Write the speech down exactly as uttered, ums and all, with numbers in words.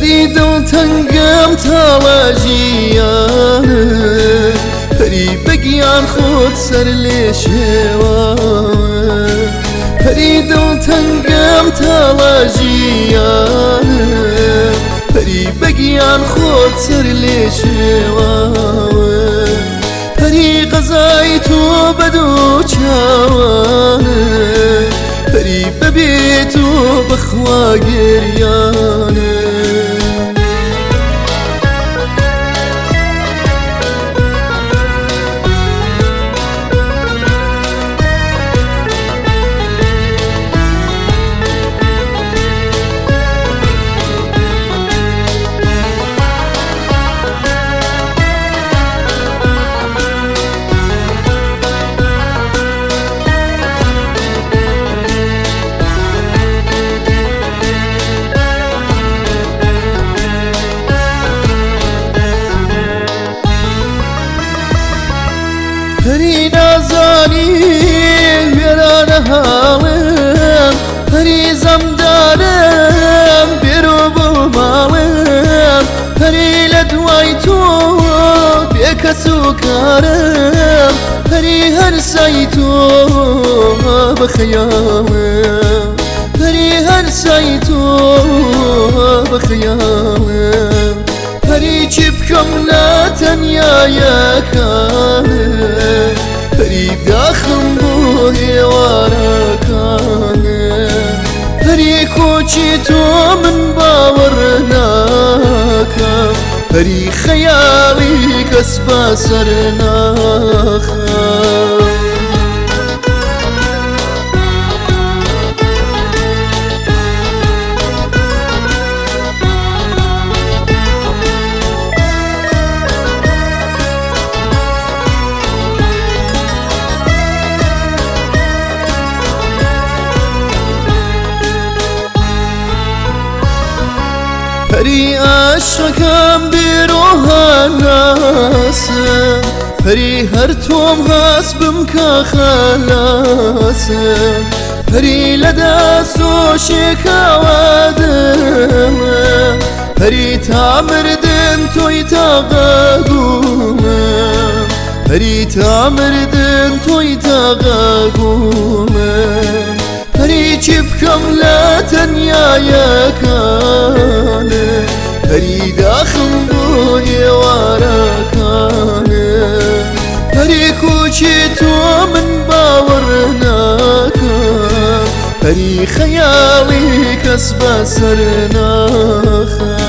پەری دڵتەنگەم تاڵەژیانە پەری بەگیان خۆت سەر لێ شێوانە پەری دڵتەنگەم تاڵەژیانە پەری بەگیان خۆت سەر لێ شێوانە پەری غەزای تۆ بەدوو چاوانە پەری بەبێت و بەخوا گێریانە پەری نازانی وێرانە هاڵم پەری زەمدارم بێرۆ بۆ ماڵم پەری لە دوای تۆ بێکەس و کارم پەری هەرسای تۆ بەخەیاڵم پەری هەرسای تۆ بەخەیاڵم پەری چی بکەم لە تەنیایەکانە پەری داخم بۆ هێوارەکانە پەری کۆچی تۆ من باوەڕ ناکەم پەری خەیاڵی کەس بەسەر ناخەم پەری عاشقەکەم بێرۆهاناسە پەری هەر تۆم هەست بم کە خەلاسە پەری لە دەست و شێکاوە دڵە پەری تا مردن تۆی تاقەگومە پەری تا مردن تۆی تاقەگومە پەری چی بکەم لە تەنیایەکانە پەری داخم بۆ هێوارەکانە پەری کوچی تۆ من باوەڕ ناکەم پەری خەیاڵی کەس بەسەر ناخەم